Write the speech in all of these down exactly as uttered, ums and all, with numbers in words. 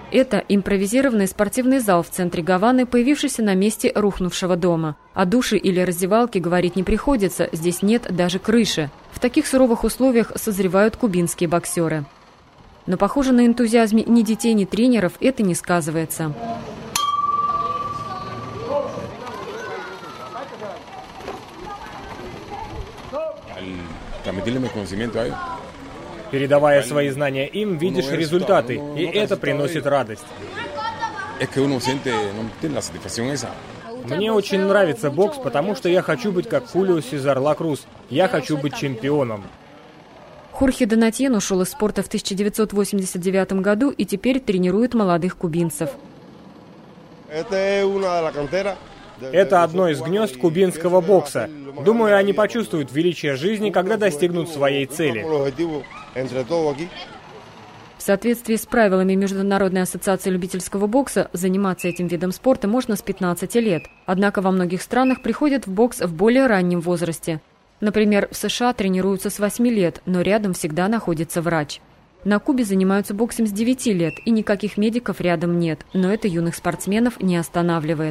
Это импровизированный спортивный зал в центре Гаваны, появившийся на месте рухнувшего дома. О душе или раздевалке говорить не приходится, здесь нет даже крыши. В таких суровых условиях созревают кубинские боксеры. Но, похоже, на энтузиазме ни детей, ни тренеров это не сказывается. Передавая свои знания им, видишь результаты, и это приносит радость. Мне очень нравится бокс, потому что я хочу быть как Хулио Сезар Ла Крус. Я хочу быть чемпионом. Хорхе Донатьен ушел из спорта в тысяча девятьсот восемьдесят девятом году и теперь тренирует молодых кубинцев. Это одно из гнезд кубинского бокса. Думаю, они почувствуют величие жизни, когда достигнут своей цели. В соответствии с правилами Международной ассоциации любительского бокса, заниматься этим видом спорта можно с пятнадцати лет. Однако во многих странах приходят в бокс в более раннем возрасте. Например, в США тренируются с восьми лет, но рядом всегда находится врач. На Кубе занимаются боксом с девяти лет, и никаких медиков рядом нет. Но это юных спортсменов не останавливает.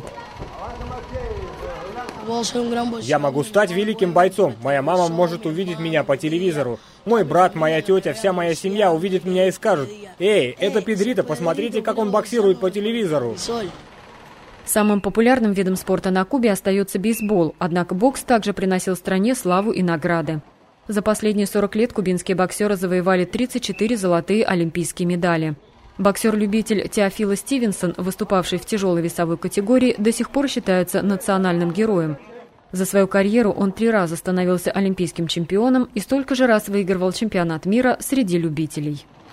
Я могу стать великим бойцом. Моя мама может увидеть меня по телевизору. Мой брат, моя тетя, вся моя семья увидит меня и скажут: «Эй, это Педрита, посмотрите, как он боксирует по телевизору». Самым популярным видом спорта на Кубе остается бейсбол, однако бокс также приносил стране славу и награды. За последние сорок лет кубинские боксеры завоевали тридцать четыре золотые олимпийские медали. Боксер-любитель Теофило Стивенсон, выступавший в тяжелой весовой категории, до сих пор считается национальным героем. За свою карьеру он три раза становился олимпийским чемпионом и столько же раз выигрывал чемпионат мира среди любителей.